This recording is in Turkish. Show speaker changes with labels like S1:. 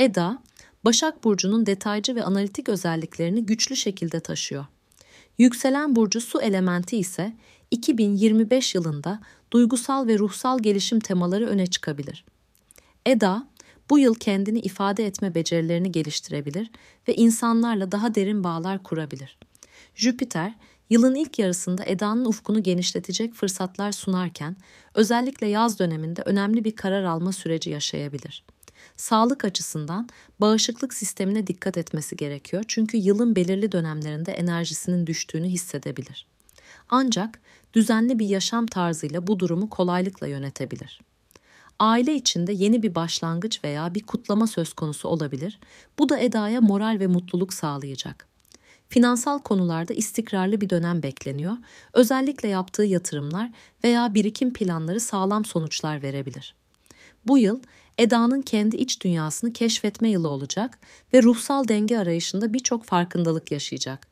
S1: Eda, Başak Burcu'nun detaycı ve analitik özelliklerini güçlü şekilde taşıyor. Yükselen burcu su elementi ise 2025 yılında duygusal ve ruhsal gelişim temaları öne çıkabilir. Eda, bu yıl kendini ifade etme becerilerini geliştirebilir ve insanlarla daha derin bağlar kurabilir. Jüpiter, yılın ilk yarısında Eda'nın ufkunu genişletecek fırsatlar sunarken, özellikle yaz döneminde önemli bir karar alma süreci yaşayabilir. Sağlık açısından bağışıklık sistemine dikkat etmesi gerekiyor çünkü yılın belirli dönemlerinde enerjisinin düştüğünü hissedebilir. Ancak düzenli bir yaşam tarzıyla bu durumu kolaylıkla yönetebilir. Aile içinde yeni bir başlangıç veya bir kutlama söz konusu olabilir. Bu da Eda'ya moral ve mutluluk sağlayacak. Finansal konularda istikrarlı bir dönem bekleniyor. Özellikle yaptığı yatırımlar veya birikim planları sağlam sonuçlar verebilir. Bu yıl Eda'nın kendi iç dünyasını keşfetme yılı olacak ve ruhsal denge arayışında birçok farkındalık yaşayacak.